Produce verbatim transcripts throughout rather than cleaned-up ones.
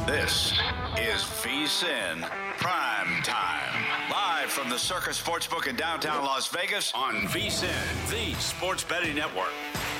This is VSiN Prime Time. Live from the Circus Sportsbook in downtown Las Vegas on VSiN, the sports betting network.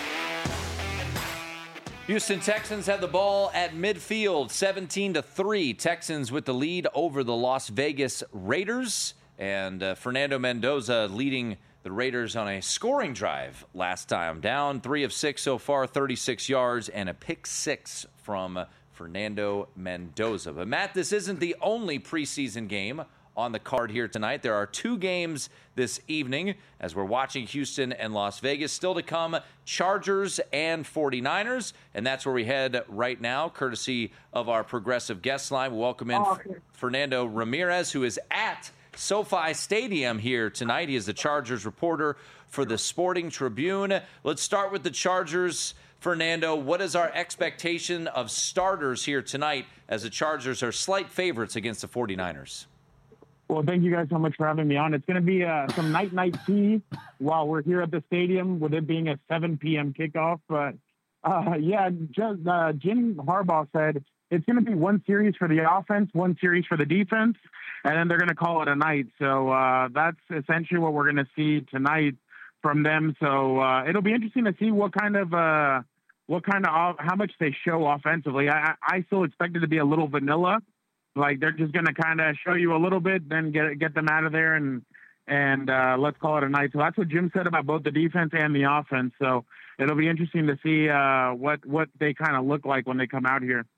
Houston Texans have the ball at midfield, seventeen to three. Texans with the lead over the Las Vegas Raiders. And uh, Fernando Mendoza leading the Raiders on a scoring drive last time. Down three of six so far, thirty-six yards, and a pick six from uh, Fernando Mendoza. But, Matt, this isn't the only preseason game on the card here tonight. There are two games this evening as we're watching Houston and Las Vegas. Still to come, Chargers and forty-niners, and that's where we head right now, courtesy of our progressive guest line. We welcome in oh, okay. Fernando Ramirez, who is at SoFi Stadium here tonight. He is the Chargers reporter for the Sporting Tribune. Let's start with the Chargers. Fernando, what is our expectation of starters here tonight as the Chargers are slight favorites against the forty-niners? Well, thank you guys so much for having me on. It's going to be uh, some night-night tea while we're here at the stadium, with it being a seven p.m. kickoff. But, uh, yeah, just, uh, Jim Harbaugh said it's going to be one series for the offense, one series for the defense, and then they're going to call it a night. So uh, that's essentially what we're going to see tonight from them. So uh, it'll be interesting to see what kind of uh, what kind of how much they show offensively. I, I still expect it to be a little vanilla. Like they're just going to kind of show you a little bit, then get get them out of there, and and uh, let's call it a night. So that's what Jim said about both the defense and the offense. So it'll be interesting to see uh, what what they kind of look like when they come out here.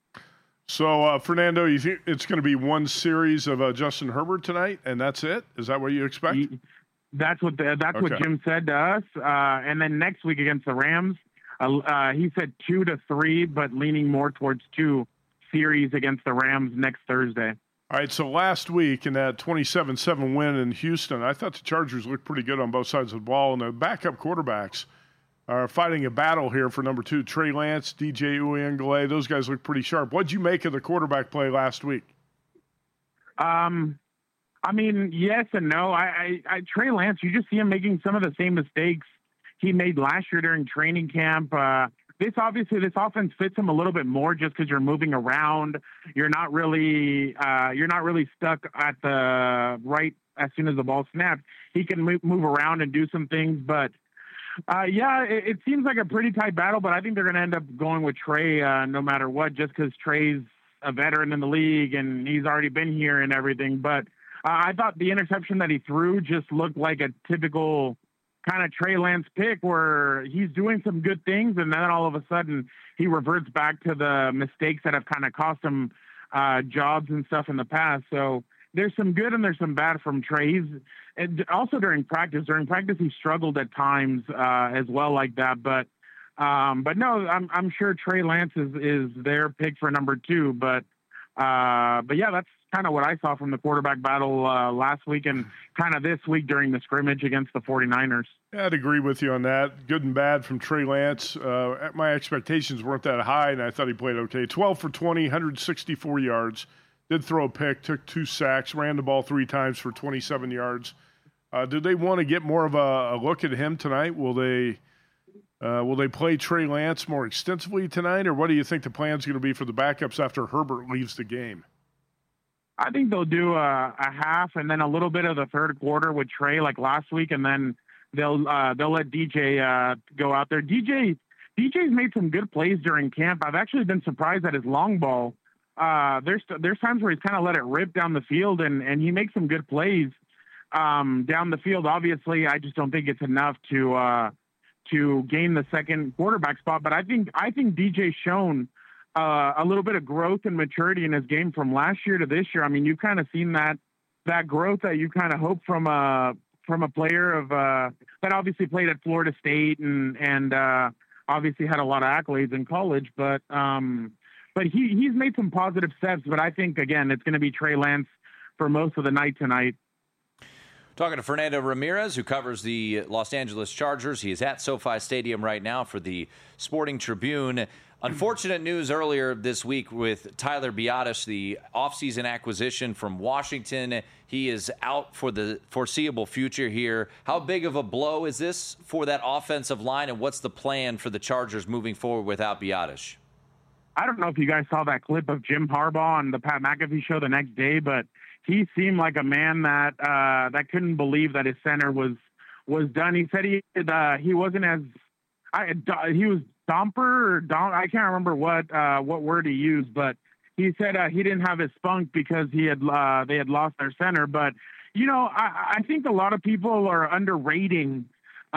So uh, Fernando, you think it's going to be one series of uh, Justin Herbert tonight, and that's it? Is that what you expect? He, that's what the, that's okay. what Jim said to us. Uh, and then next week against the Rams, uh, uh, he said two to three, but leaning more towards two. Series against the Rams next Thursday. All right, so last week in that twenty-seven seven win in Houston, I thought the Chargers looked pretty good on both sides of the ball, and the backup quarterbacks are fighting a battle here for number two. Trey Lance, D J Uiagalelei, those guys look pretty sharp. What'd you make of the quarterback play last week? Um, I mean, yes and no. I, I, I Trey Lance, you just see him making some of the same mistakes he made last year during training camp. Uh, This obviously, this offense fits him a little bit more just because you're moving around. You're not really, uh, you're not really stuck at the right as soon as the ball snaps. He can move, move around and do some things, but uh, yeah, it, it seems like a pretty tight battle. But I think they're going to end up going with Trey uh, no matter what, just because Trey's a veteran in the league and he's already been here and everything. But uh, I thought the interception that he threw just looked like a typical kind of Trey Lance pick where he's doing some good things, and then all of a sudden he reverts back to the mistakes that have kind of cost him uh, jobs and stuff in the past. So there's some good and there's some bad from Trey. He's and also during practice. During practice, he struggled at times uh, as well like that. But um, but no, I'm I'm sure Trey Lance is is their pick for number two. But uh, but yeah, that's kind of what I saw from the quarterback battle uh, last week and kind of this week during the scrimmage against the forty-niners. Yeah, I'd agree with you on that. Good and bad from Trey Lance. Uh, my expectations weren't that high, and I thought he played okay. twelve for twenty, one hundred sixty-four yards. Did throw a pick, took two sacks, ran the ball three times for twenty-seven yards. Uh, do they want to get more of a, a look at him tonight? Will they uh, will they play Trey Lance more extensively tonight, or what do you think the plan's going to be for the backups after Herbert leaves the game? I think they'll do a, a half and then a little bit of the third quarter with Trey like last week, and then they'll uh, they'll let D J uh, go out there. D J D J's made some good plays during camp. I've actually been surprised at his long ball. Uh, there's there's times where he's kind of let it rip down the field, and, and he makes some good plays um, down the field. Obviously, I just don't think it's enough to uh, to gain the second quarterback spot. But I think I think D J's shown uh, a little bit of growth and maturity in his game from last year to this year. I mean, you've kind of seen that that growth that you kind of hope from a from a player of uh, that obviously played at Florida State and and uh, obviously had a lot of accolades in college, but. Um, But he, he's made some positive steps, but I think, again, it's going to be Trey Lance for most of the night tonight. Talking to Fernando Ramirez, who covers the Los Angeles Chargers. He is at SoFi Stadium right now for the Sporting Tribune. Unfortunate news earlier this week with Tyler Biadasz, the offseason acquisition from Washington. He is out for the foreseeable future here. How big of a blow is this for that offensive line, and what's the plan for the Chargers moving forward without Biadasz? I don't know if you guys saw that clip of Jim Harbaugh on the Pat McAfee show the next day, but he seemed like a man that uh, that couldn't believe that his center was was done. He said he uh, he wasn't as I he was domper or dom, I can't remember what uh, what word he used, but he said uh, he didn't have his spunk because he had uh, they had lost their center. But you know, I, I think a lot of people are underrating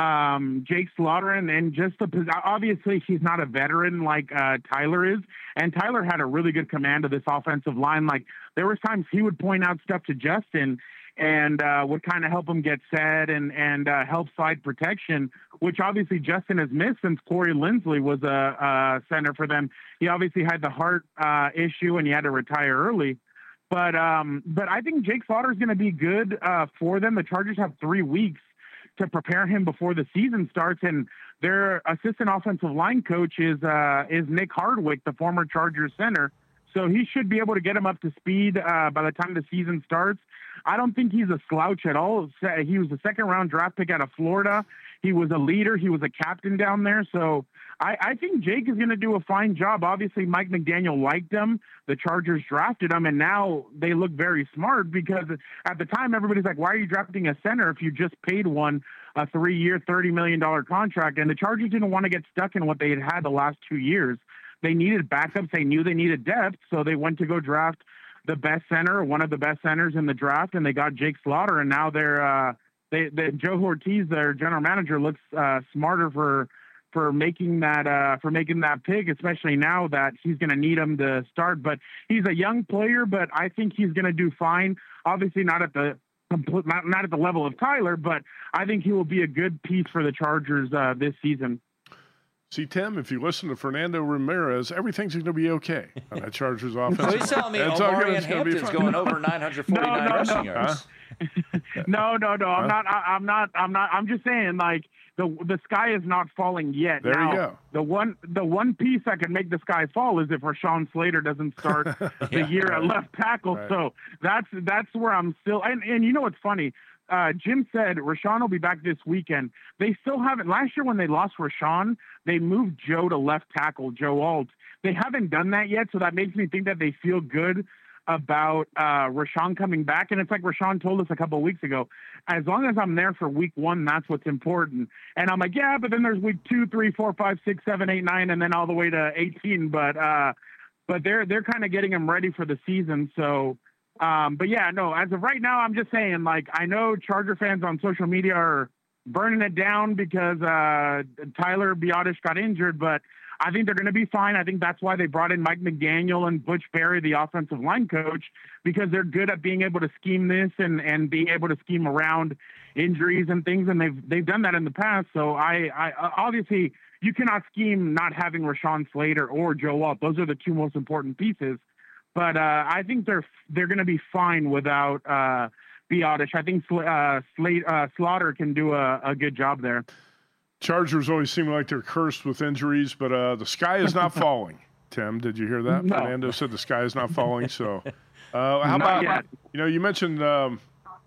um, Jake Slaughter, and, and just the, obviously he's not a veteran like uh, Tyler is. And Tyler had a really good command of this offensive line. Like there was times he would point out stuff to Justin and uh, would kind of help him get set and, and uh, help side protection, which obviously Justin has missed since Corey Lindsley was a, a center for them. He obviously had the heart uh, issue and he had to retire early. But um, but I think Jake Slaughter is going to be good uh, for them. The Chargers have three weeks to prepare him before the season starts, and their assistant offensive line coach is uh, is Nick Hardwick, the former Chargers center. So he should be able to get him up to speed uh, by the time the season starts. I don't think he's a slouch at all. He was a second-round draft pick out of Florida. He was a leader. He was a captain down there. So I, I think Jake is going to do a fine job. Obviously, Mike McDaniel liked him. The Chargers drafted him, and now they look very smart because at the time, everybody's like, why are you drafting a center if you just paid one a three-year, thirty million dollars contract? And the Chargers didn't want to get stuck in what they had had the last two years. They needed backups. They knew they needed depth, so they went to go draft the best center, one of the best centers in the draft, and they got Jake Slaughter, and now they're uh, they, they Joe Ortiz, their general manager, looks uh, smarter for for making that uh, for making that pick, especially now that he's going to need him to start. But he's a young player, but I think he's going to do fine. Obviously, not at the complete, not, not at the level of Tyler, but I think he will be a good piece for the Chargers uh, this season. See, Tim, if you listen to Fernando Ramirez, everything's going to be okay on that Chargers offense. So he's telling me Omari and Hampton's going over nine hundred forty-nine no, no, rushing no. yards. Huh? no, no, no. I'm huh? not. I, I'm not. I'm not. I'm just saying, like the the sky is not falling yet. There now, you go. The one the one piece that could make the sky fall is if Rashawn Slater doesn't start the yeah, year right. at left tackle. Right. So that's that's where I'm still. And and you know what's funny? Uh, Jim said Rashawn will be back this weekend. They still haven't. Last year when they lost Rashawn, they moved Joe to left tackle, Joe Alt. They haven't done that yet, so that makes me think that they feel good about uh, Rashawn coming back. And it's like Rashawn told us a couple of weeks ago, as long as I'm there for week one, that's what's important. And I'm like, yeah, but then there's week two, three, four, five, six, seven, eight, nine, and then all the way to eighteen. But uh, but they're they're kind of getting him ready for the season, so. Um, but yeah, no, as of right now, I'm just saying, like, I know Charger fans on social media are burning it down because uh, Tyler Biadasz got injured, but I think they're going to be fine. I think that's why they brought in Mike McDaniel and Butch Barry, the offensive line coach, because they're good at being able to scheme this and, and being able to scheme around injuries and things. And they've, they've done that in the past. So I, I obviously you cannot scheme not having Rashawn Slater or Joe Alt. Those are the two most important pieces. But uh, I think they're they're going to be fine without uh, Biadasz. I think uh, Slate, uh, Slaughter can do a, a good job there. Chargers always seem like they're cursed with injuries, but uh, the sky is not falling. Tim, did you hear that? No. Fernando said the sky is not falling. So uh, how not about, yet. you know, you mentioned um,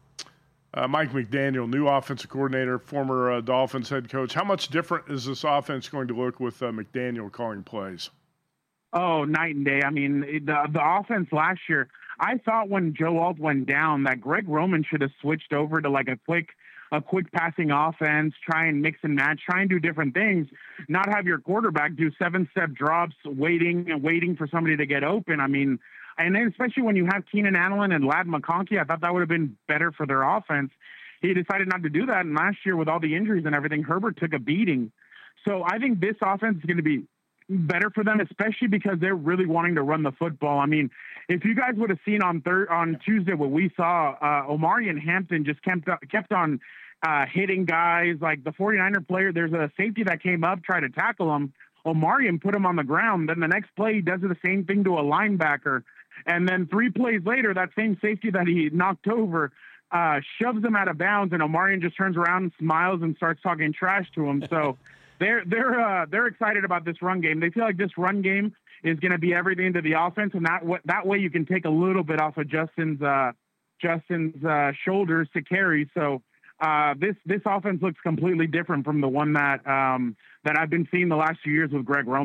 uh, Mike McDaniel, new offensive coordinator, former uh, Dolphins head coach. How much different is this offense going to look with uh, McDaniel calling plays? Oh, night and day. I mean, the the offense last year, I thought when Joe Alt went down that Greg Roman should have switched over to like a quick a quick passing offense, try and mix and match, try and do different things, not have your quarterback do seven-step drops, waiting and waiting for somebody to get open. I mean, and then especially when you have Keenan Allen and Ladd McConkey, I thought that would have been better for their offense. He decided not to do that, and last year with all the injuries and everything, Herbert took a beating. So I think this offense is going to be better for them, especially because they're really wanting to run the football. I mean, if you guys would have seen on third on Tuesday what we saw, uh, Omari and Hampton just kept kept on uh, hitting guys. Like the 49er player, there's a safety that came up, tried to tackle him. Omari and put him on the ground. Then the next play, he does the same thing to a linebacker. And then three plays later, that same safety that he knocked over uh, shoves him out of bounds, and Omarion just turns around and smiles and starts talking trash to him. So they're they're uh, they're excited about this run game. They feel like this run game is going to be everything to the offense, and that w- that way you can take a little bit off of Justin's uh, Justin's uh, shoulders to carry. So uh, this this offense looks completely different from the one that um, that I've been seeing the last few years with Greg Roman.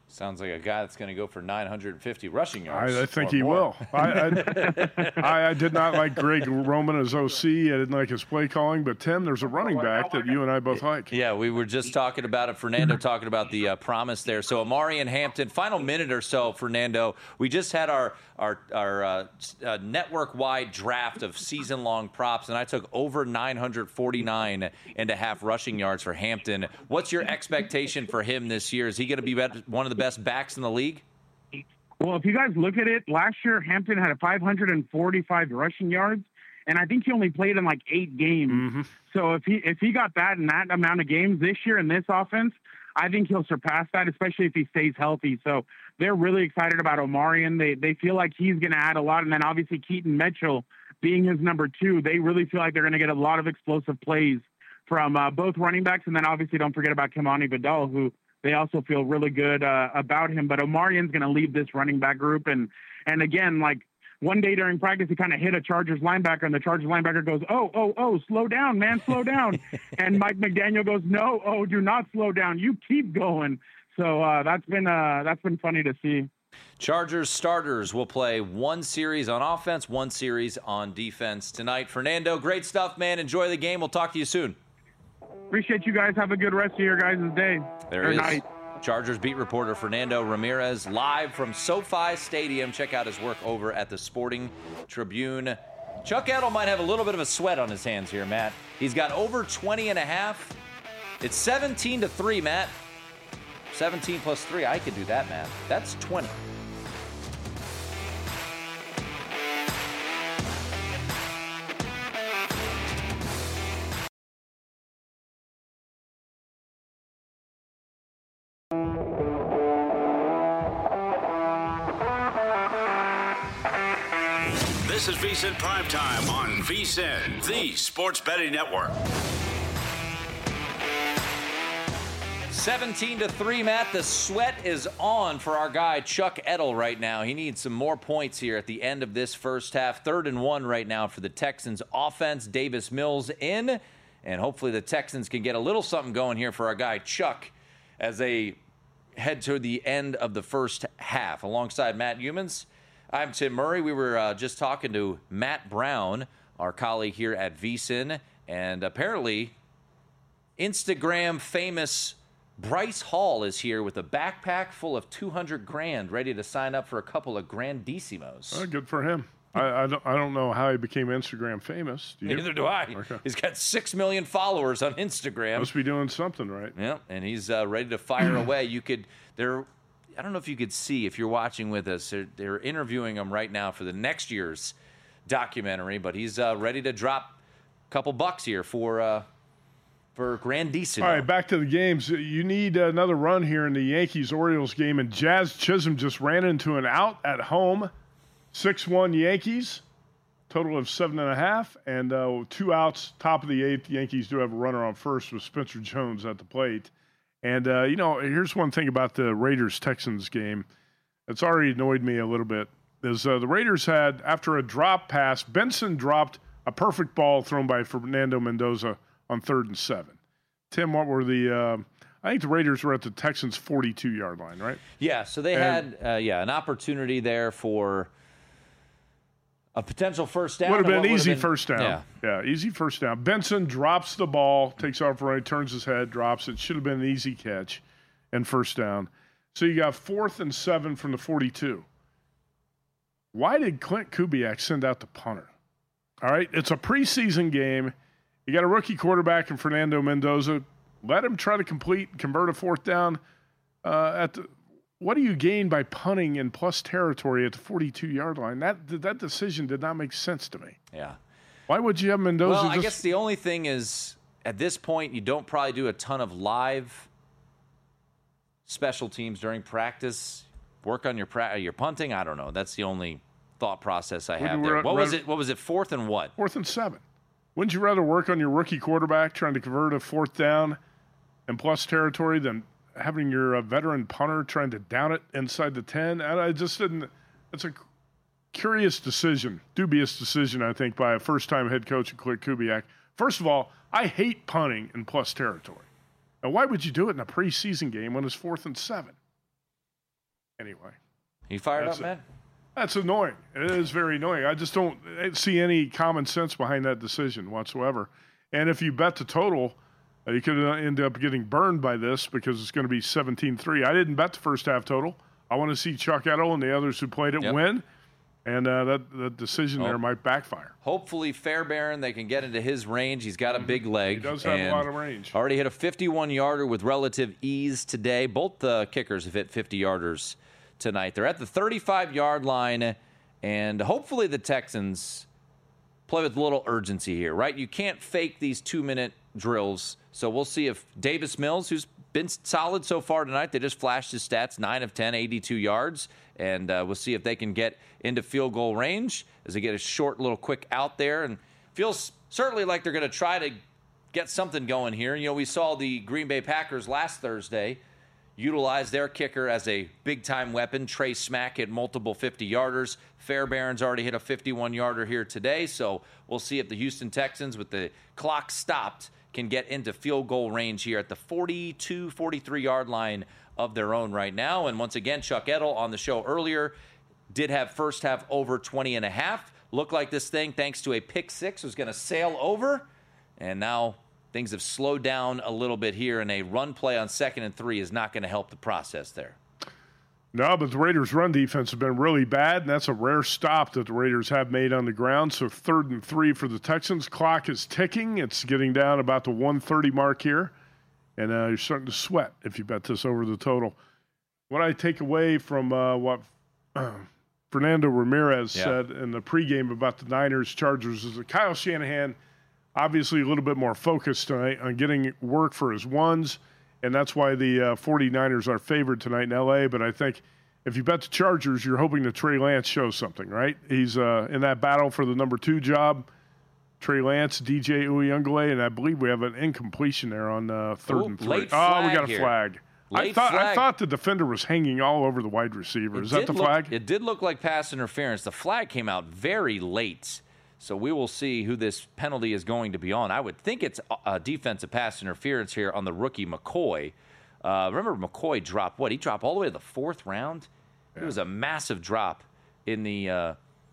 Sounds like a guy that's going to go for nine hundred fifty rushing yards. I, I think or he more. will. I, I, I, I did not like Greg Roman as O C. I didn't like his play calling. But, Tim, there's a running back that you and I both like. Yeah, we were just talking about it. Fernando talking about the uh, promise there. So Amari and Hampton, final minute or so, Fernando. We just had our our, our uh, uh, network-wide draft of season-long props, and I took over nine hundred forty-nine and a half rushing yards for Hampton. What's your expectation for him this year? Is he going to be one of the best backs in the league? Well, if you guys look at it, last year Hampton had five hundred forty-five rushing yards, and I think he only played in like eight games. Mm-hmm. So if he if he got that in that amount of games this year in this offense, I think he'll surpass that, especially if he stays healthy. So they're really excited about Omarion. They they feel like he's going to add a lot, and then obviously Keaton Mitchell being his number two, they really feel like they're going to get a lot of explosive plays from uh, both running backs, and then obviously don't forget about Kimani Vidal, who they also feel really good uh, about him. But Omarion's going to lead this running back group, and and again, like one day during practice, he kind of hit a Chargers linebacker, and the Chargers linebacker goes, "Oh, oh, oh, slow down, man, slow down." And Mike McDaniel goes, "No, oh, do not slow down. You keep going." So uh, that's been uh, that's been funny to see. Chargers starters will play one series on offense, one series on defense tonight. Fernando, great stuff, man. Enjoy the game. We'll talk to you soon. Appreciate you guys. Have a good rest of your guys' day. There or is night. Chargers beat reporter Fernando Ramirez live from SoFi Stadium. Check out his work over at the Sporting Tribune. Chuck Edel might have a little bit of a sweat on his hands here, Matt. He's got over twenty and a half. It's seventeen to three, Matt. seventeen plus three. I could do that, Matt. That's twenty. This is VSiN Primetime on VSiN, the Sports Betting Network. seventeen to three, Matt. The sweat is on for our guy Chuck Edel right now. He needs some more points here at the end of this first half. Third and one right now for the Texans offense. Davis Mills in, and hopefully the Texans can get a little something going here for our guy Chuck as they head to the end of the first half. Alongside Matt Humans, I'm Tim Murray. We were uh, just talking to Matt Brown, our colleague here at VSiN, and apparently Instagram famous Bryce Hall is here with a backpack full of two hundred grand, ready to sign up for a couple of Grandissimos. Oh, good for him. I, I, don't, I don't know how he became Instagram famous. Do you? Neither do I. Okay. He's got six million followers on Instagram. Must be doing something right. Yeah, and he's uh, ready to fire away. You could there. I don't know if you could see if you're watching with us. They're, they're interviewing him right now for the next year's documentary, but he's uh, ready to drop a couple bucks here for uh, for Grandissimo. All right, back to the games. You need another run here in the Yankees-Orioles game, and Jazz Chisholm just ran into an out at home. six one Yankees, total of seven and a half, and uh, two outs, top of the eighth. Yankees do have a runner on first with Spencer Jones at the plate. And, uh, you know, here's one thing about the Raiders-Texans game that's already annoyed me a little bit, is uh, the Raiders had, after a drop pass, Benson dropped a perfect ball thrown by Fernando Mendoza on third and seven. Tim, what were the uh, – I think the Raiders were at the Texans' forty-two-yard line, right? Yeah, so they And- had, uh, yeah, an opportunity there for a potential first down. Would have and been what an would easy have been- first down. Yeah. Yeah, easy first down. Benson drops the ball, takes off right, turns his head, drops it. Should have been an easy catch and first down. So you got fourth and seven from the forty-two. Why did Clint Kubiak send out the punter? All right, it's a preseason game. You got a rookie quarterback in Fernando Mendoza. Let him try to complete, convert a fourth down. Uh, at the, what do you gain by punting in plus territory at the forty-two-yard line? That that decision did not make sense to me. Yeah. Why would you have Mendoza? Well, just, I guess the only thing is, at this point, you don't probably do a ton of live special teams during practice. Work on your pra- your punting. I don't know. That's the only thought process I have Would you there. ra- What was ra- it? What was it? Fourth and what? fourth and seven. Wouldn't you rather work on your rookie quarterback trying to convert a fourth down in plus territory than having your uh, veteran punter trying to down it inside the ten? And I just didn't. It's a curious decision, dubious decision, I think, by a first-time head coach in Clint Kubiak. First of all, I hate punting in plus territory. Now, why would you do it in a preseason game when it's fourth and seven? Anyway. You fired That's up, man? That's annoying. It is very annoying. I just don't see any common sense behind that decision whatsoever. And if you bet the total, uh, you could end up getting burned by this because it's going to be seventeen three. I didn't bet the first half total. I want to see Chuck Edel and the others who played it yep. win. And uh, that, that decision oh. there might backfire. Hopefully, Fairbairn, they can get into his range. He's got a big leg. He does have a lot of range. Already hit a fifty-one-yarder with relative ease today. Both the kickers have hit fifty-yarders tonight. They're at the thirty-five-yard line, and hopefully the Texans play with a little urgency here, right? You can't fake these two-minute drills, so we'll see if Davis Mills, who's been solid so far tonight, they just flashed his stats, nine of ten, eighty-two yards, and uh, we'll see if they can get into field goal range as they get a short little quick out there, and feels certainly like they're going to try to get something going here. You know, we saw the Green Bay Packers last Thursday utilize their kicker as a big-time weapon. Trey Smack hit multiple fifty-yarders. Fairbairn's already hit a fifty-one-yarder here today, so we'll see if the Houston Texans, with the clock stopped, can get into field goal range here at the forty-two, forty-three-yard line of their own right now. And once again, Chuck Edel on the show earlier did have first half over twenty and a half. Looked like this thing, thanks to a pick six, was going to sail over. And now things have slowed down a little bit here, and a run play on second and three is not going to help the process there. No, but the Raiders' run defense has been really bad, and that's a rare stop that the Raiders have made on the ground. So third and three for the Texans. Clock is ticking. It's getting down about the one thirty mark here, and uh, you're starting to sweat if you bet this over the total. What I take away from uh, what uh, Fernando Ramirez yeah. said in the pregame about the Niners-Chargers is that Kyle Shanahan obviously a little bit more focused tonight on getting work for his ones, and that's why the uh, 49ers are favored tonight in L A. But I think if you bet the Chargers, you're hoping that Trey Lance shows something, right? He's uh, in that battle for the number two job. Trey Lance, D J Uyunglele, and I believe we have an incompletion there on uh, third Ooh, and three. late oh, we flag got a here. flag. Late I thought flag. I thought the defender was hanging all over the wide receiver. It Is that the look, flag? It did look like pass interference. The flag came out very late. So we will see who this penalty is going to be on. I would think it's a defensive pass interference here on the rookie McCoy. Uh, remember McCoy dropped what? He dropped all the way to the fourth round. Yeah. It was a massive drop in the uh,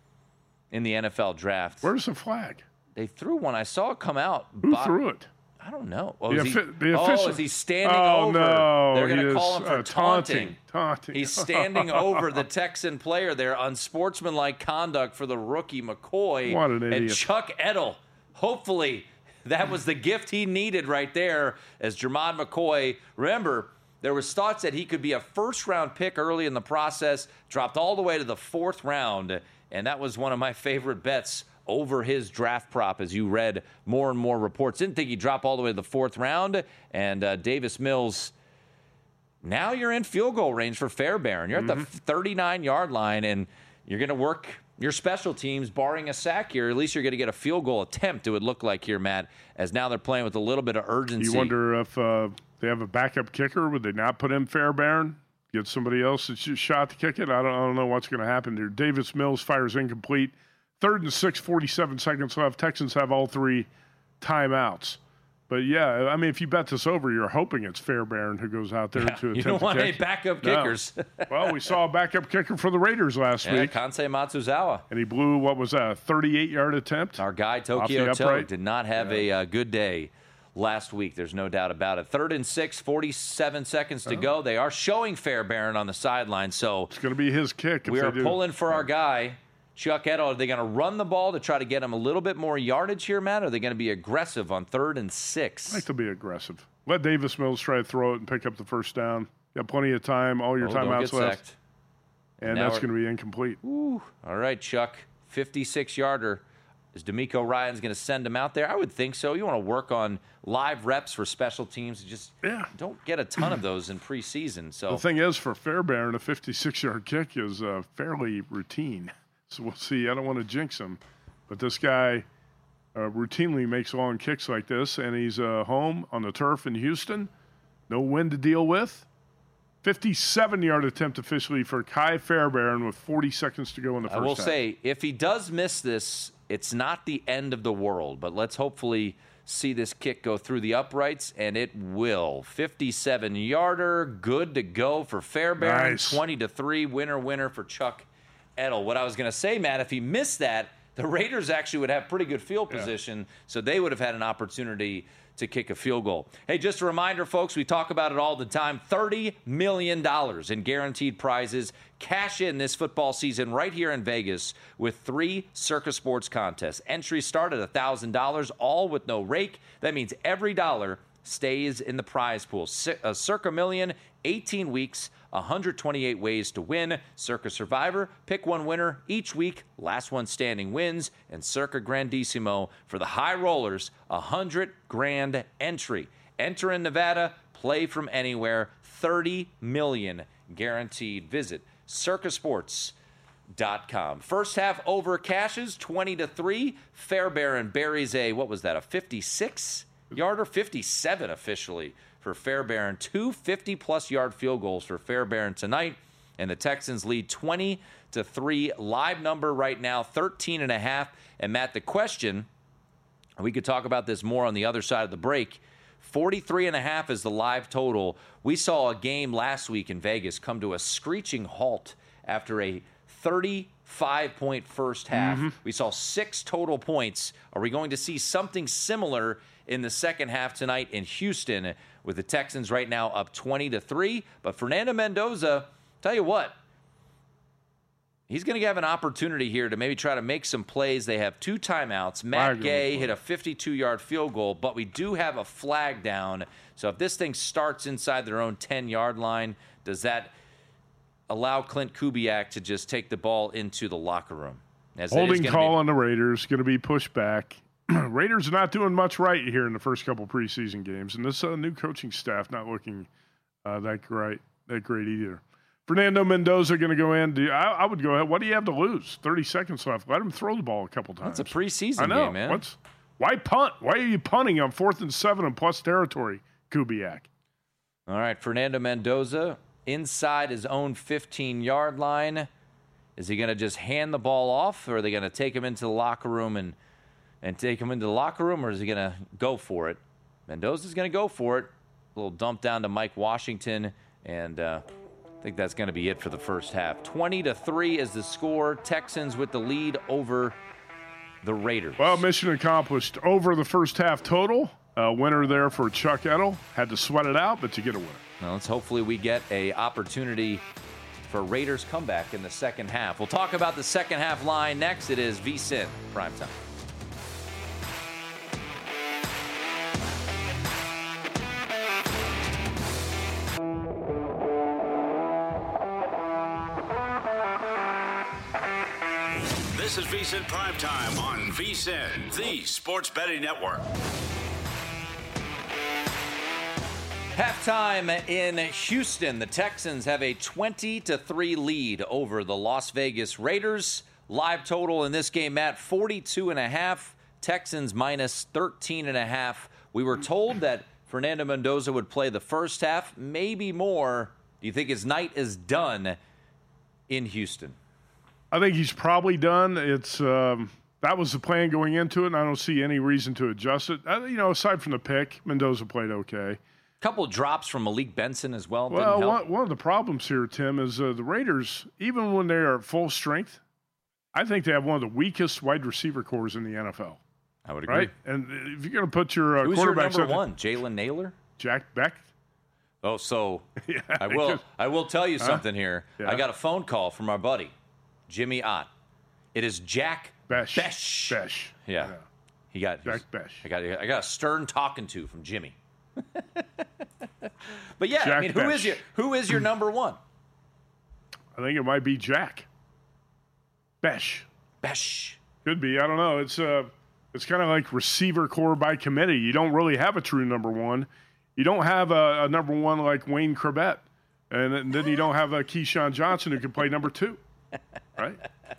in the N F L draft. Where's the flag? They threw one. I saw it come out. Who by, threw it? I don't know. Oh, the, is, he, the oh is he standing oh, over? No, They're going to call is, him for uh, taunting. taunting. Taunting. He's standing over the Texan player there. Unsportsmanlike conduct for the rookie McCoy. What an idiot. And Chuck Edel. Hopefully that was the gift he needed right there as Jermod McCoy. Remember, there was thoughts that he could be a first-round pick early in the process, dropped all the way to the fourth round, and that was one of my favorite bets over his draft prop as you read more and more reports. Didn't think he'd drop all the way to the fourth round. And uh, Davis Mills, now you're in field goal range for Fairbairn. You're mm-hmm. at the thirty-nine-yard line, and you're going to work your special teams, barring a sack here. At least you're going to get a field goal attempt, it would look like here, Matt, as now they're playing with a little bit of urgency. You wonder if uh, they have a backup kicker. Would they not put in Fairbairn? Get somebody else that's just shot to kick it? I don't, I don't know what's going to happen there. Davis Mills fires incomplete. Third and six, forty-seven seconds left. Texans have all three timeouts. But, yeah, I mean, if you bet this over, you're hoping it's Fairbairn who goes out there yeah, to attempt You don't want kick. any backup kickers. No. Well, we saw a backup kicker for the Raiders last yeah, week. Kansei Matsuzawa. And he blew, what was that, a thirty-eight-yard attempt? Our guy, Tokyo Toe, did not have yeah. a uh, good day last week. There's no doubt about it. Third and six, forty-seven seconds to oh. go. They are showing Fairbairn on the sideline. So it's going to be his kick. We if are they do. pulling for yeah. our guy, Chuck Edel. Are they going to run the ball to try to get him a little bit more yardage here, Matt? Or are they going to be aggressive on third and six? I like to be aggressive. Let Davis Mills try to throw it and pick up the first down. Got plenty of time. All your oh, timeouts left. Sacked. And now that's going to be incomplete. Ooh. All right, Chuck. fifty-six-yarder. Is D'Amico Ryan's going to send him out there? I would think so. You want to work on live reps for special teams. You just yeah. don't get a ton of those in preseason. So the thing is, for Fairbairn, a fifty-six-yard kick is uh, fairly routine. So we'll see. I don't want to jinx him. But this guy uh, routinely makes long kicks like this, and he's uh, home on the turf in Houston. No wind to deal with. fifty-seven-yard attempt officially for Kai Fairbairn with forty seconds to go in the first half. I will half. say, if he does miss this, it's not the end of the world. But let's hopefully see this kick go through the uprights, and it will. fifty-seven-yarder, good to go for Fairbairn. Nice. twenty to three, winner, winner for Chuck Edel. What I was going to say, Matt, if he missed that, the Raiders actually would have pretty good field position, yeah. so they would have had an opportunity to kick a field goal. Hey, just a reminder, folks, we talk about it all the time. thirty million dollars in guaranteed prizes. Cash in this football season right here in Vegas with three Circa Sports contests. Entries start at one thousand dollars, all with no rake. That means every dollar stays in the prize pool. A Circa Million, eighteen weeks, one hundred twenty-eight ways to win. Circa Survivor, pick one winner each week. Last one standing wins. And Circa Grandissimo for the high rollers, one hundred grand entry. Enter in Nevada, play from anywhere, thirty million guaranteed. Visit circa sports dot com. First half over cashes, twenty to three. Fairbairn buries a, what was that, a fifty-six yarder? fifty-seven officially for Fairbairn. Two fifty-plus yard field goals for Fairbairn tonight, and the Texans lead twenty to three. Live number right now, thirteen and a half. And Matt, the question, we could talk about this more on the other side of the break, forty-three and a half is the live total. We saw a game last week in Vegas come to a screeching halt after a thirty-five point first half. Mm-hmm. We saw six total points. Are we going to see something similar in the second half tonight in Houston, with the Texans right now up twenty to three? But Fernando Mendoza, tell you what, he's going to have an opportunity here to maybe try to make some plays. They have two timeouts. Matt Gay hit a fifty-two-yard field goal, but we do have a flag down. So if this thing starts inside their own ten-yard line, does that allow Clint Kubiak to just take the ball into the locker room? As Holding call be- on the Raiders, going to be pushed back. Raiders are not doing much right here in the first couple preseason games, and this uh, new coaching staff not looking uh, that great, that great either. Fernando Mendoza going to go in. Do, I, I would go ahead. What do you have to lose? thirty seconds left. Let him throw the ball a couple times. That's a preseason I know. game, man. What's, why punt? Why are you punting on fourth and seven and plus territory, Kubiak? All right, Fernando Mendoza inside his own fifteen-yard line. Is he going to just hand the ball off, or are they going to take him into the locker room and and take him into the locker room, or is he going to go for it? Mendoza's going to go for it. A little dump down to Mike Washington, and uh, I think that's going to be it for the first half. twenty to three is the score. Texans with the lead over the Raiders. Well, mission accomplished. Over the first half total. Uh, winner there for Chuck Edel. Had to sweat it out, but you get a winner. Now let's hopefully we get a opportunity for Raiders comeback in the second half. We'll talk about the second half line next. It is VSiN Primetime. This is VSiN Primetime on VSiN, the Sports Betting Network. Halftime in Houston. The Texans have a twenty to three lead over the Las Vegas Raiders. Live total in this game, Matt, forty-two and a half. Texans minus thirteen and a half. We were told that Fernando Mendoza would play the first half, maybe more. Do you think his night is done in Houston? I think he's probably done. It's um, that was the plan going into it, and I don't see any reason to adjust it. Uh, you know, aside from the pick, Mendoza played okay. Couple drops from Malik Benson as well. Well, Didn't help. One, one of the problems here, Tim, is uh, the Raiders, even when they are at full strength, I think they have one of the weakest wide receiver corps in the N F L. I would agree. Right? And if you're going to put your uh, Who's your quarterbacks number up, one? Jalen Naylor? Jack Beck. Oh, so yeah, I will. just, I will tell you huh? something here. Yeah. I got a phone call from our buddy Jimmy Ott. It is Jack Besh. Besh. Besh. Yeah. yeah. He got Jack Besh. I got I got a stern talking to from Jimmy. But yeah, Jack I mean, who Besh. is your who is your number one? I think it might be Jack Besh. Besh. Could be. I don't know. It's uh, it's kind of like receiver core by committee. You don't really have a true number one. You don't have a, a number one like Wayne Corbett. And then you don't have a Keyshawn Johnson who can play number two. Right?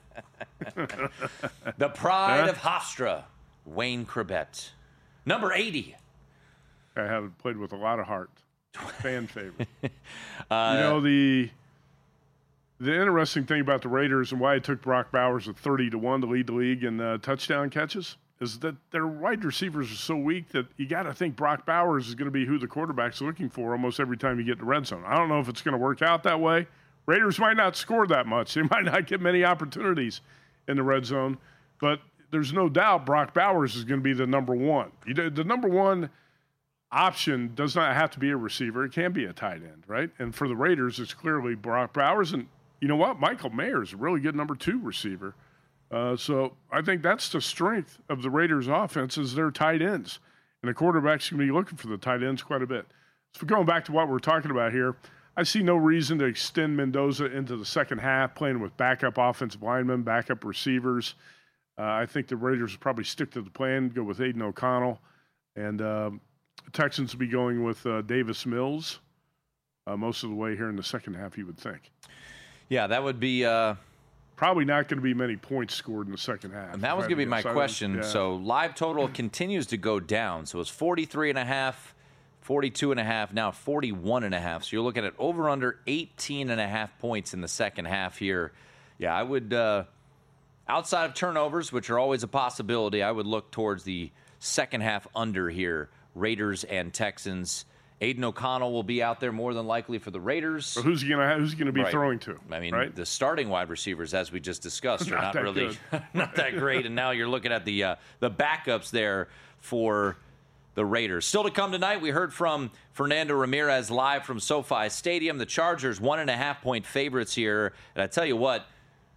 The pride huh? of Hofstra, Wayne Corbett. Number eighty. I have played with a lot of heart. Fan favorite. uh, you know, the the interesting thing about the Raiders and why it took Brock Bowers at thirty to one to lead the league in uh, touchdown catches, is that their wide receivers are so weak that you got to think Brock Bowers is going to be who the quarterback's looking for almost every time you get in the red zone. I don't know if it's going to work out that way. Raiders might not score that much. They might not get many opportunities in the red zone, but there's no doubt Brock Bowers is going to be the number one. The number one option does not have to be a receiver. It can be a tight end, right? And for the Raiders, it's clearly Brock Bowers. And you know what? Michael Mayer is a really good number two receiver. Uh, so I think that's the strength of the Raiders' offense is their tight ends. And the quarterback's going to be looking for the tight ends quite a bit. So going back to what we're talking about here, I see no reason to extend Mendoza into the second half, playing with backup offensive linemen, backup receivers. Uh, I think the Raiders will probably stick to the plan, go with Aiden O'Connell. And um, the Texans will be going with uh, Davis Mills uh, most of the way here in the second half, you would think. Yeah, that would be uh... – probably not going to be many points scored in the second half. And that was going to be my question. Yeah. So live total continues to go down. So it's forty-three and a half, forty-two and a half, now forty-one and a half. So you're looking at over under eighteen and a half points in the second half here. Yeah, I would uh, outside of turnovers, which are always a possibility, I would look towards the second half under here. Raiders and Texans. Aiden O'Connell will be out there more than likely for the Raiders. So who's he going to who's he going to be right. throwing to? I mean, right? the starting wide receivers, as we just discussed, are not, not really not that great. And now you're looking at the uh, the backups there for the Raiders. Still to come tonight, we heard from Fernando Ramirez live from SoFi Stadium. The Chargers one and a half point favorites here, and I tell you what,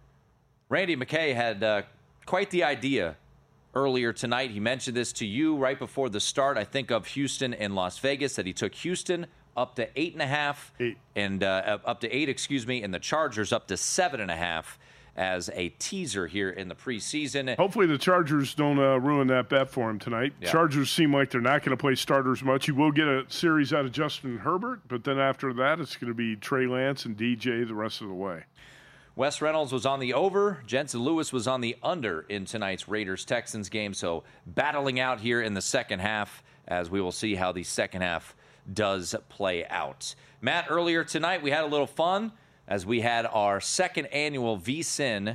Randy McKay had uh, quite the idea earlier tonight. He mentioned this to you right before the start, I think, of Houston and Las Vegas, that he took Houston up to eight and a half, eight. and uh, up to eight, excuse me, and the Chargers up to seven and a half as a teaser here in the preseason. Hopefully the Chargers don't uh, ruin that bet for him tonight. Yeah. Chargers seem like they're not going to play starters much. You will get a series out of Justin Herbert, but then after that, it's going to be Trey Lance and D J the rest of the way. Wes Reynolds was on the over. Jensen Lewis was on the under in tonight's Raiders-Texans game. So battling out here in the second half, as we will see how the second half does play out. Matt, earlier tonight we had a little fun as we had our second annual V S I N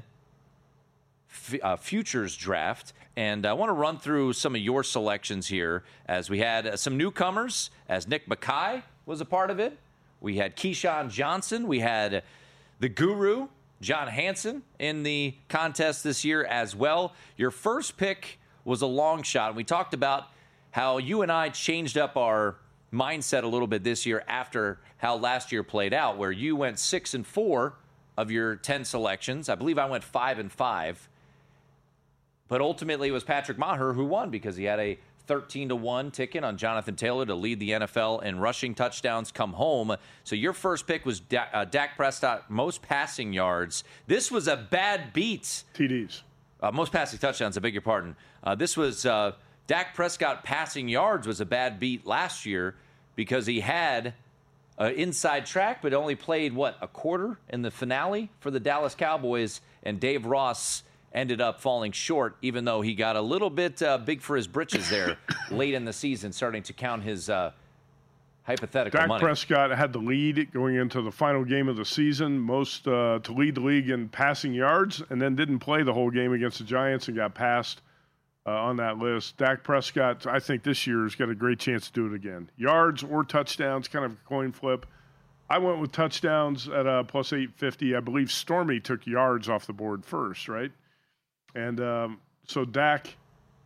f- uh, Futures Draft. And I want to run through some of your selections here as we had uh, some newcomers, as Nick Mackay was a part of it. We had Keyshawn Johnson. We had the Guru, John Hanson, in the contest this year as well. Your first pick was a long shot. We talked about how you and I changed up our mindset a little bit this year after how last year played out, where you went six and four of your ten selections. I believe I went five and five. But ultimately, it was Patrick Maher who won because he had a thirteen to one ticket on Jonathan Taylor to lead the N F L in rushing touchdowns come home. So your first pick was da- uh, Dak Prescott, most passing yards. This was a bad beat. T Ds. Uh, most passing touchdowns, I beg your pardon. Uh, this was uh, Dak Prescott passing yards was a bad beat last year because he had an inside track but only played, what, a quarter in the finale for the Dallas Cowboys, and Dave Ross ended up falling short, even though he got a little bit uh, big for his britches there late in the season, starting to count his uh, hypothetical Dak money. Prescott had the lead going into the final game of the season, most uh, to lead the league in passing yards, and then didn't play the whole game against the Giants and got passed uh, on that list. Dak Prescott, I think this year has got a great chance to do it again. Yards or touchdowns, kind of a coin flip. I went with touchdowns at uh, plus eight fifty. I believe Stormy took yards off the board first, right? And um, so Dak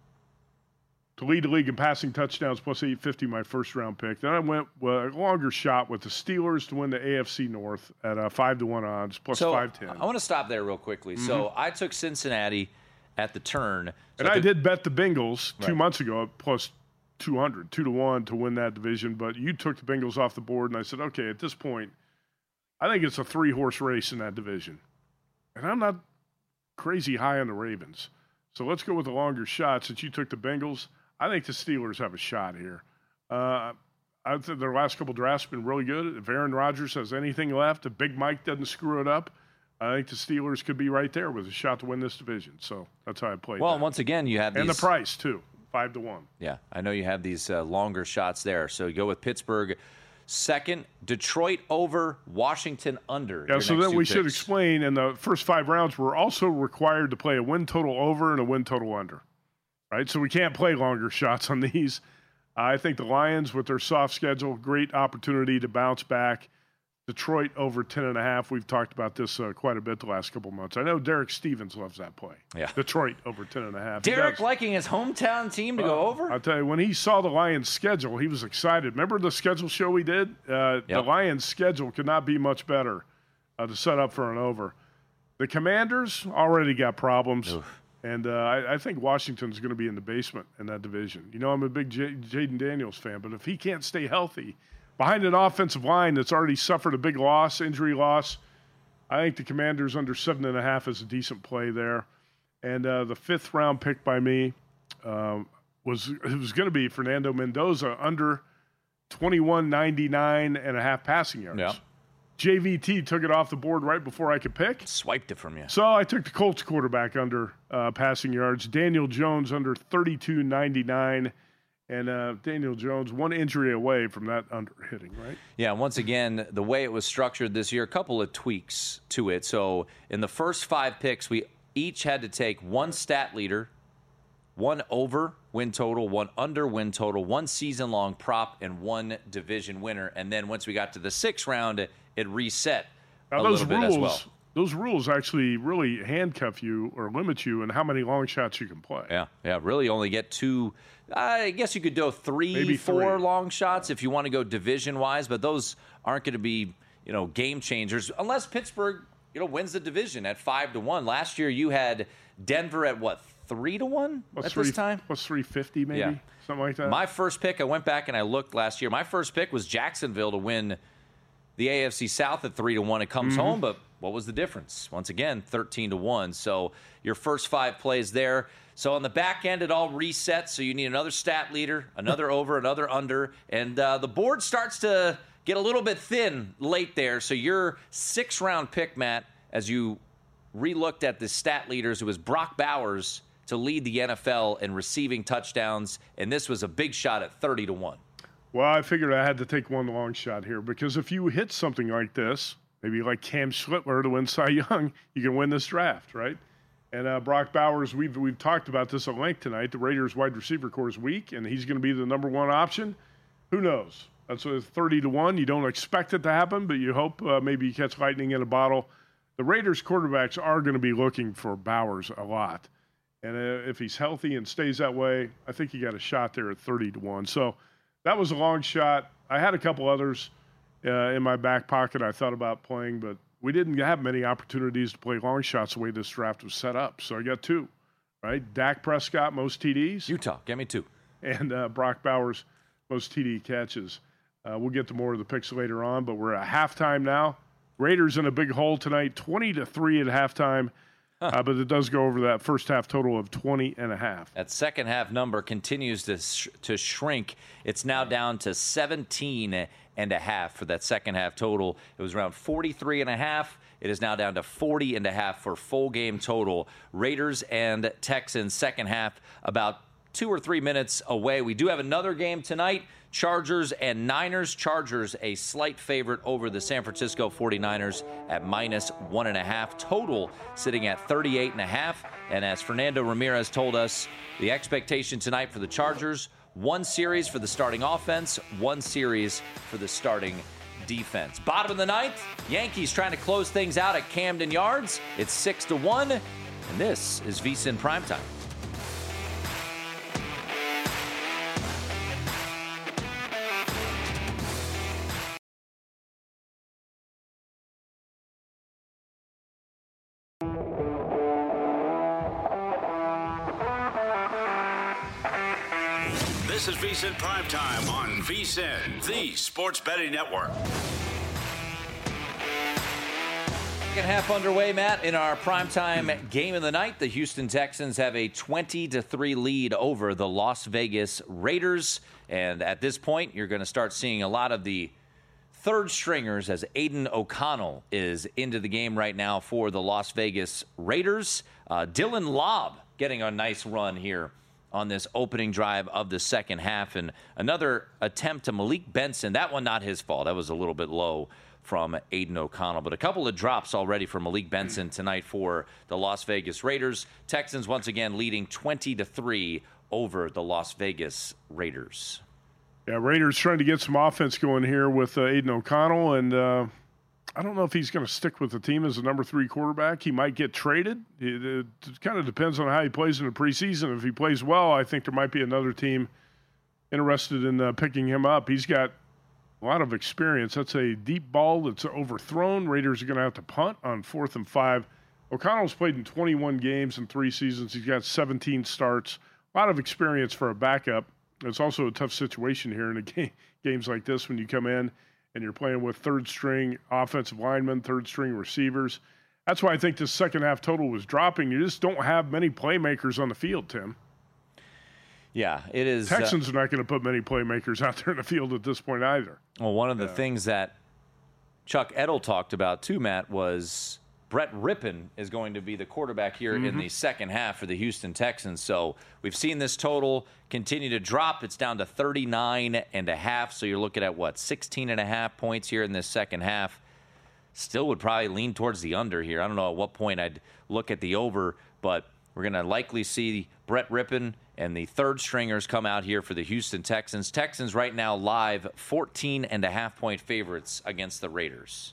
to lead the league in passing touchdowns plus eight fifty, my first round pick. Then I went with a longer shot with the Steelers to win the A F C North at uh, five to one odds plus so five ten. I want to stop there real quickly. Mm-hmm. So I took Cincinnati at the turn. So and I could, did bet the Bengals two right. months ago at plus two hundred, two to one to win that division. But you took the Bengals off the board, and I said, okay, at this point, I think it's a three horse race in that division. And I'm not crazy high on the Ravens. So let's go with the longer shot. Since you took the Bengals, I think the Steelers have a shot here. Uh, I think their last couple drafts have been really good. If Aaron Rodgers has anything left, if Big Mike doesn't screw it up, I think the Steelers could be right there with a shot to win this division. So that's how I played Well, that. once again, you have these... And the price, too, five to one. Yeah, I know you have these uh, longer shots there. So you go with Pittsburgh second, Detroit over, Washington under. Yeah, so then we picks. should explain, in the first five rounds, we're also required to play a win total over and a win total under. right? So we can't play longer shots on these. I think the Lions, with their soft schedule, great opportunity to bounce back. Detroit over ten and a half. We've talked about this uh, quite a bit the last couple months. I know Derek Stevens loves that play. Yeah. Detroit over ten and a half. Derek liking his hometown team to uh, go over? I'll tell you, when he saw the Lions schedule, he was excited. Remember the schedule show we did? Uh, yep. The Lions schedule could not be much better uh, to set up for an over. The Commanders already got problems. Oof. And uh, I, I think Washington's going to be in the basement in that division. You know, I'm a big J- Jaden Daniels fan, but if he can't stay healthy behind an offensive line that's already suffered a big loss, injury loss, I think the Commanders under seven and a half is a decent play there. And uh, the fifth round pick by me um, was it was going to be Fernando Mendoza under twenty-one ninety-nine and a half passing yards. Yeah. J V T took it off the board right before I could pick. Swiped it from you. So I took the Colts quarterback under uh, passing yards. Daniel Jones under thirty-two ninety-nine. And uh, Daniel Jones, one injury away from that under hitting, right? Yeah, once again, the way it was structured this year, a couple of tweaks to it. So in the first five picks, we each had to take one stat leader, one over win total, one under win total, one season-long prop, and one division winner. And then once we got to the sixth round, it reset now, a those little rules, bit as well. Those rules actually really handcuff you or limit you in how many long shots you can play. Yeah, yeah, really only get two. I guess you could do three, Maybe four three. long shots if you want to go division-wise, but those aren't going to be, you know, game changers unless Pittsburgh, you know, wins the division at five to one. Last year you had Denver at what, three to one at three, this time? What's three fifty maybe? Yeah. Something like that. My first pick, I went back and I looked last year. My first pick was Jacksonville to win the A F C South at three to one. It comes mm-hmm. home, but what was the difference? Once again, thirteen to one. So your first five plays there. So on the back end, it all resets. So you need another stat leader, another over, another under. And uh, the board starts to get a little bit thin late there. So your sixth-round pick, Matt, as you relooked at the stat leaders, it was Brock Bowers to lead the N F L in receiving touchdowns. And this was a big shot at thirty to one. Well, I figured I had to take one long shot here because if you hit something like this, maybe like Cam Schlittler to win Cy Young, you can win this draft, right? And uh, Brock Bowers, we've we've talked about this at length tonight. The Raiders wide receiver core is weak, and he's going to be the number one option. Who knows? That's a thirty to one. You don't expect it to happen, but you hope uh, maybe you catch lightning in a bottle. The Raiders quarterbacks are going to be looking for Bowers a lot. And uh, if he's healthy and stays that way, I think he got a shot there at thirty to one. So that was a long shot. I had a couple others uh, in my back pocket I thought about playing, but we didn't have many opportunities to play long shots the way this draft was set up. So I got two, right? Dak Prescott, most T Ds. Utah, get me two. And uh, Brock Bowers, most T D catches. Uh, we'll get to more of the picks later on, but we're at halftime now. Raiders in a big hole tonight, twenty to three at halftime. Huh. Uh, but it does go over that first half total of twenty and a half. That second half number continues to sh- to shrink. It's now down to seventeen and a half for that second half total. It was around forty-three and a half. It is now down to forty and a half for full game total. Raiders and Texans second half about two or three minutes away. We do have another game tonight. Chargers and Niners. Chargers a slight favorite over the San Francisco forty-niners at minus one and a half. Total sitting at thirty-eight and a half. And as Fernando Ramirez told us, the expectation tonight for the Chargers, one series for the starting offense, one series for the starting defense. Bottom of the ninth, Yankees trying to close things out at Camden Yards. It's six to one, and this is VSiN Primetime. This is VSiN Primetime on VSiN, the Sports Betting Network. Second half underway, Matt, in our primetime game of the night. The Houston Texans have a twenty to three lead over the Las Vegas Raiders. And at this point, you're going to start seeing a lot of the third stringers as Aiden O'Connell is into the game right now for the Las Vegas Raiders. Uh, Dylan Lobb getting a nice run here on this opening drive of the second half. And another attempt to Malik Benson. That one not his fault. That was a little bit low from Aiden O'Connell. But a couple of drops already from Malik Benson tonight for the Las Vegas Raiders. Texans once again leading twenty to three over the Las Vegas Raiders. Yeah, Raiders trying to get some offense going here with uh, Aiden O'Connell, and uh, I don't know if he's going to stick with the team as the number three quarterback. He might get traded. It, it, it kind of depends on how he plays in the preseason. If he plays well, I think there might be another team interested in uh, picking him up. He's got a lot of experience. That's a deep ball that's overthrown. Raiders are going to have to punt on fourth and five. O'Connell's played in twenty-one games in three seasons. He's got seventeen starts. A lot of experience for a backup. It's also a tough situation here in a game, games like this when you come in and you're playing with third-string offensive linemen, third-string receivers. That's why I think this second half total was dropping. You just don't have many playmakers on the field, Tim. Yeah, it is. Texans uh, are not going to put many playmakers out there in the field at this point either. Well, one of the yeah. things that Chuck Edel talked about too, Matt, was Brett Rippon is going to be the quarterback here mm-hmm. in the second half for the Houston Texans. So we've seen this total continue to drop. It's down to thirty-nine and a half. So you're looking at, what, sixteen and a half points here in this second half. Still would probably lean towards the under here. I don't know at what point I'd look at the over, but we're going to likely see Brett Rippon and the third stringers come out here for the Houston Texans. Texans right now live fourteen and a half point favorites against the Raiders.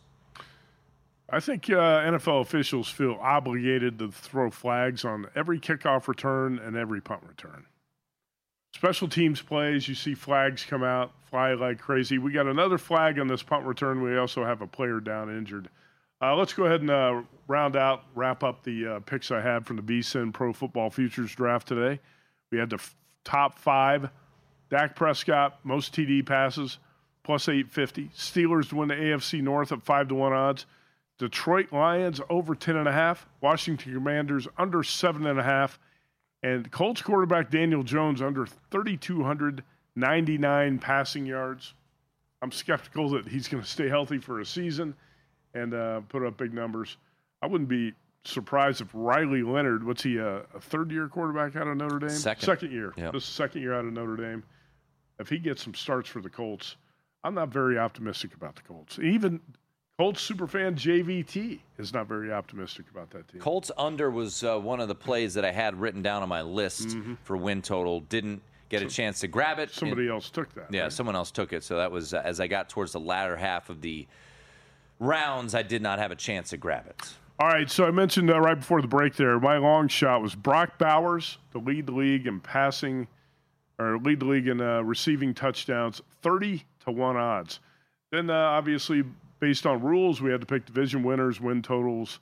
I think uh, N F L officials feel obligated to throw flags on every kickoff return and every punt return. Special teams plays, you see flags come out, fly like crazy. We got another flag on this punt return. We also have a player down injured. Uh, let's go ahead and uh, round out, wrap up the uh, picks I had from the V S I N Pro Football Futures Draft today. We had the f- top five. Dak Prescott, most T D passes, plus eight fifty. Steelers to win the A F C North at five to one odds. Detroit Lions over ten and a half. Washington Commanders under seven and a half. And Colts quarterback Daniel Jones under three thousand two hundred ninety-nine passing yards. I'm skeptical that he's going to stay healthy for a season and uh, put up big numbers. I wouldn't be surprised if Riley Leonard, what's he, a, a third-year quarterback out of Notre Dame? Second. Second year. Yep. This is second year out of Notre Dame. If he gets some starts for the Colts, I'm not very optimistic about the Colts. Even Colts superfan J V T is not very optimistic about that team. Colts under was uh, one of the plays that I had written down on my list mm-hmm. for win total. Didn't get a chance to grab it. Somebody and, else took that. Yeah, right? someone else took it. So that was, uh, as I got towards the latter half of the rounds, I did not have a chance to grab it. All right, so I mentioned uh, right before the break there, my long shot was Brock Bowers to lead the league in passing, or lead the league in uh, receiving touchdowns, thirty to one odds. Then, uh, obviously, based on rules, we had to pick division winners, win totals,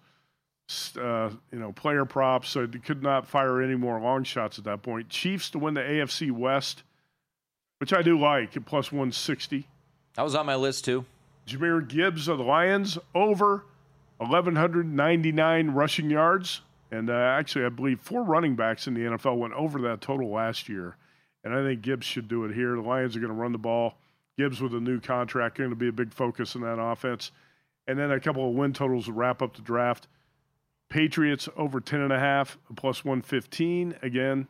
uh, you know, player props. So they could not fire any more long shots at that point. Chiefs to win the A F C West, which I do like, at plus one sixty. That was on my list, too. Jahmyr Gibbs of the Lions over eleven ninety-nine rushing yards. And uh, actually, I believe four running backs in the N F L went over that total last year. And I think Gibbs should do it here. The Lions are going to run the ball. Gibbs with a new contract, going to be a big focus in that offense. And then a couple of win totals to wrap up the draft. Patriots over ten and a half, plus one fifteen. Again,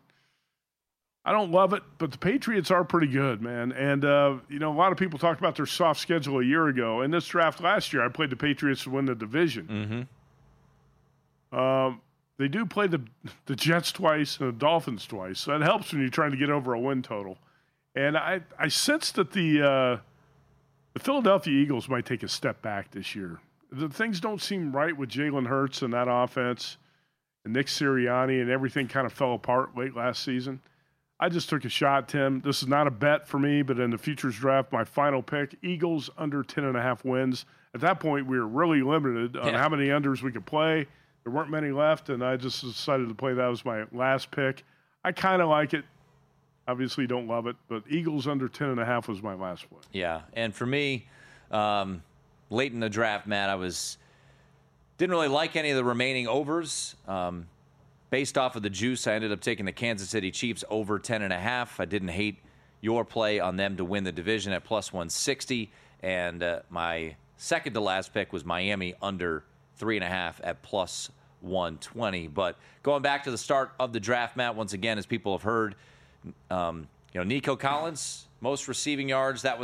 I don't love it, but the Patriots are pretty good, man. And, uh, you know, a lot of people talked about their soft schedule a year ago. In this draft last year, I played the Patriots to win the division. Mm-hmm. Um, they do play the the Jets twice and the Dolphins twice. So that helps when you're trying to get over a win total. And I, I sense that the uh, the Philadelphia Eagles might take a step back this year. The things don't seem right with Jalen Hurts and that offense and Nick Sirianni, and everything kind of fell apart late last season. I just took a shot, Tim. This is not a bet for me, but in the futures draft, my final pick, Eagles under ten and a half wins. At that point, we were really limited on yeah. how many unders we could play. There weren't many left, and I just decided to play that as my last pick. I kind of like it. Obviously don't love it, but Eagles under ten and a half was my last one. Yeah, and for me, um, late in the draft, Matt, I was didn't really like any of the remaining overs. Um, based off of the juice, I ended up taking the Kansas City Chiefs over ten and a half. I didn't hate your play on them to win the division at plus one sixty, and uh, my second to last pick was Miami under three and a half at plus one twenty. But going back to the start of the draft, Matt, once again, as people have heard, Um, you know, Nico Collins, most receiving yards. That was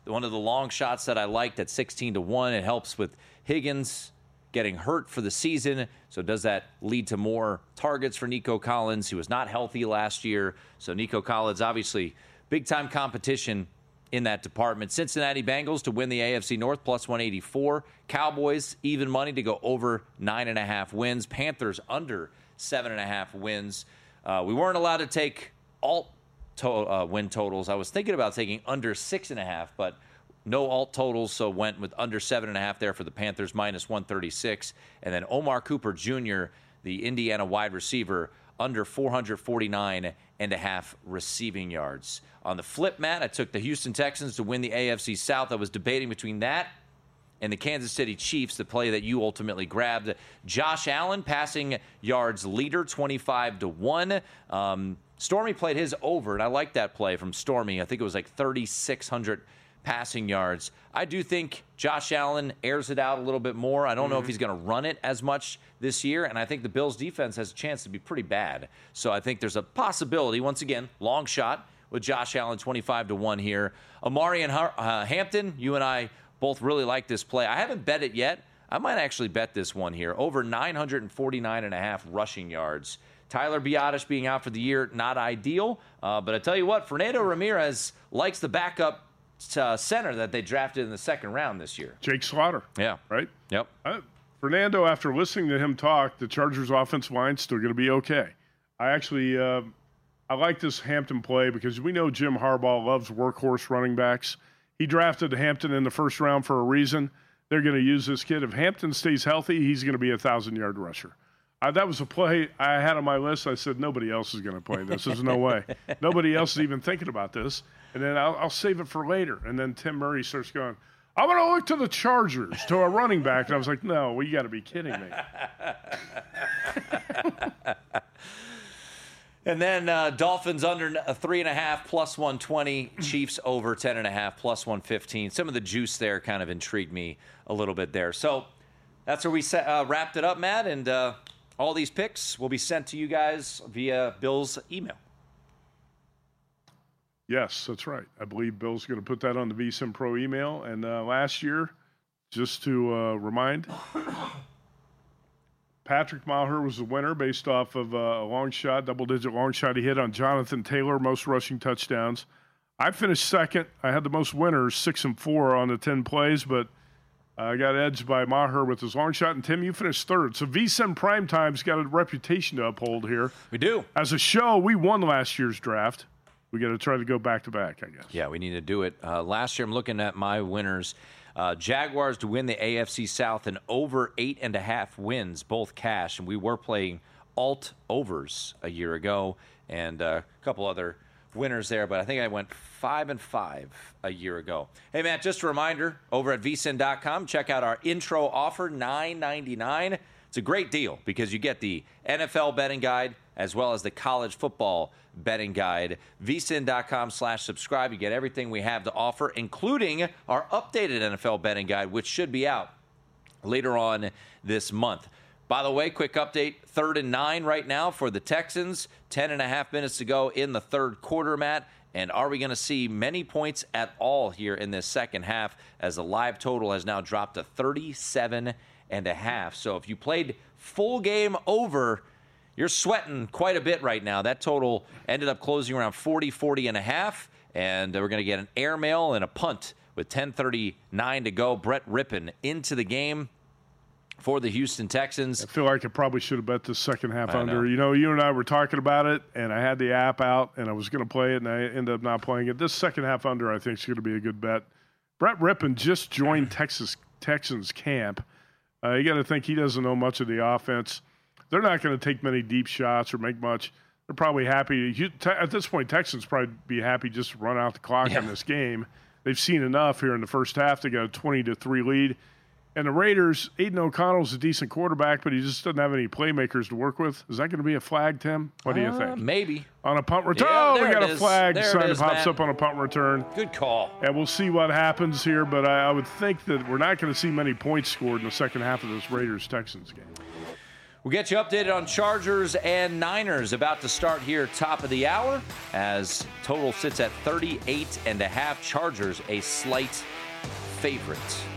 one of the long shots that I liked at sixteen to one. It helps with Higgins getting hurt for the season. So does that lead to more targets for Nico Collins? He was not healthy last year. So Nico Collins, obviously, big-time competition in that department. Cincinnati Bengals to win the A F C North, plus one eighty-four. Cowboys, even money to go over nine and a half wins. Panthers, under seven and a half wins. Uh, we weren't allowed to take alt to- uh, win totals. I was thinking about taking under six and a half, but no alt totals, so went with under seven and a half there for the Panthers, minus one thirty-six. And then Omar Cooper Junior, the Indiana wide receiver, under four forty-nine and a half receiving yards. On the flip, Matt, I took the Houston Texans to win the A F C South. I was debating between that and the Kansas City Chiefs, the play that you ultimately grabbed. Josh Allen, passing yards leader, twenty-five to one. Um, Stormy played his over, and I like that play from Stormy. I think it was like thirty-six hundred passing yards. I do think Josh Allen airs it out a little bit more. I don't mm-hmm. know if he's going to run it as much this year, and I think the Bills' defense has a chance to be pretty bad. So I think there's a possibility, once again, long shot with Josh Allen, twenty-five to one here. Amari and uh, Hampton, you and I both really like this play. I haven't bet it yet. I might actually bet this one here. Over nine forty-nine and a half rushing yards. Tyler Biadasz being out for the year, not ideal. Uh, but I tell you what, Fernando Ramirez likes the backup uh, center that they drafted in the second round this year. Jake Slaughter. Yeah. Right? Yep. Uh, Fernando, after listening to him talk, the Chargers' offensive line's still going to be okay. I actually uh, I like this Hampton play because we know Jim Harbaugh loves workhorse running backs. He drafted Hampton in the first round for a reason. They're going to use this kid. If Hampton stays healthy, he's going to be a thousand-yard rusher. Uh, that was a play I had on my list. I said, nobody else is going to play this. There's no way. Nobody else is even thinking about this. And then I'll, I'll save it for later. And then Tim Murray starts going, I'm going to look to the Chargers, to a running back. And I was like, no, well, you got to be kidding me. And then uh, Dolphins under a three and a half, plus one twenty. Chiefs over ten and a half, plus one fifteen. Some of the juice there kind of intrigued me a little bit there. So that's where we set, uh, wrapped it up, Matt. And uh, all these picks will be sent to you guys via Bill's email. Yes, that's right. I believe Bill's going to put that on the V S I N Pro email. And uh, last year, just to uh, remind, Patrick Maher was the winner based off of uh, a long shot, double-digit long shot he hit on Jonathan Taylor, most rushing touchdowns. I finished second. I had the most winners, six and four on the ten plays, but uh, I got edged by Maher with his long shot. And, Tim, you finished third. So V S I N Primetime's got a reputation to uphold here. We do. As a show, we won last year's draft. We got to try to go back-to-back, I guess. Yeah, we need to do it. Uh, last year, I'm looking at my winners. Uh, Jaguars to win the A F C South and over eight and a half wins, both cash. And we were playing alt overs a year ago and uh, a couple other winners there. But I think I went five and five a year ago. Hey, Matt, just a reminder, over at V S I N dot com, check out our intro offer, nine ninety-nine. It's a great deal because you get the N F L betting guide as well as the college football betting guide. V S I N dot com slash subscribe. You get everything we have to offer, including our updated N F L betting guide, which should be out later on this month. By the way, quick update, third and nine right now for the Texans. Ten and a half minutes to go in the third quarter, Matt. And are we going to see many points at all here in this second half as the live total has now dropped to thirty-seven and a half. So if you played full game over, you're sweating quite a bit right now. That total ended up closing around forty, forty and a half. And we're going to get an airmail and a punt with ten thirty-nine to go. Brett Rippon into the game for the Houston Texans. I feel like I probably should have bet the second half I under. know. You know, you and I were talking about it, and I had the app out, and I was going to play it, and I ended up not playing it. This second half under, I think, is going to be a good bet. Brett Rippon just joined Texas Texans camp. Uh, you got to think he doesn't know much of the offense. They're not going to take many deep shots or make much. They're probably happy. You, te- at this point, Texans probably be happy just to run out the clock yeah. in this game. They've seen enough here in the first half. They got a twenty to three lead. And the Raiders, Aiden O'Connell's a decent quarterback, but he just doesn't have any playmakers to work with. Is that going to be a flag, Tim? What do you uh, think? Maybe. On a punt return. Yeah, oh, we got a is. flag there sign is, that pops Matt. up on a punt return. Good call. And we'll see what happens here, but I, I would think that we're not going to see many points scored in the second half of this Raiders-Texans game. We'll get you updated on Chargers and Niners about to start here top of the hour as total sits at thirty-eight and a half. Chargers a slight favorite.